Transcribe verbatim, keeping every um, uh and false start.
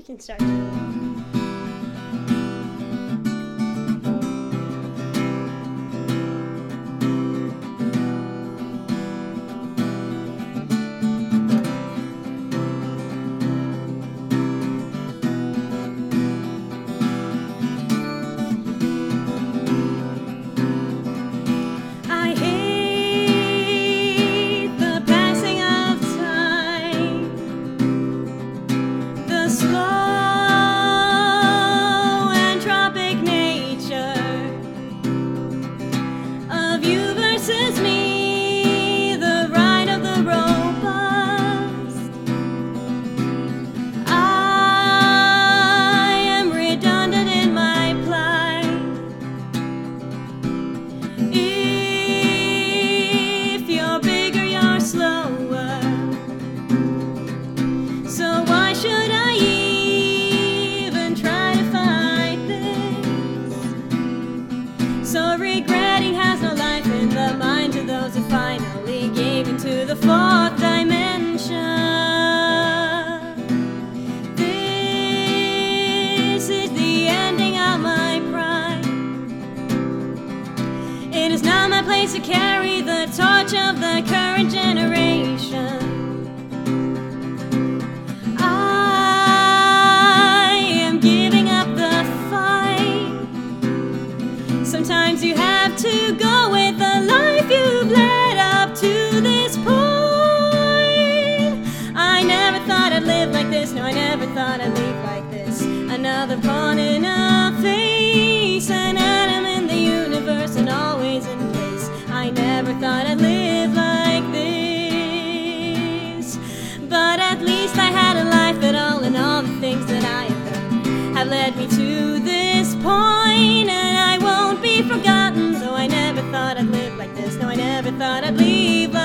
can start. So regretting has no life in the minds of those who finally gave into the fourth dimension. This is the ending of my pride. It is not my place to carry the torch of the current generation. Sometimes you have to go with the life you've led up to this point. I never thought I'd live like this, no, I never thought I'd leave like this. Another pawn in a face, an atom in the universe and always in place. I never thought I'd live like this. But at least I had a life at all, and all the things that I have done have led me to this point. And I won't be forgotten, though I never thought I'd live like this. No, I never thought I'd leave like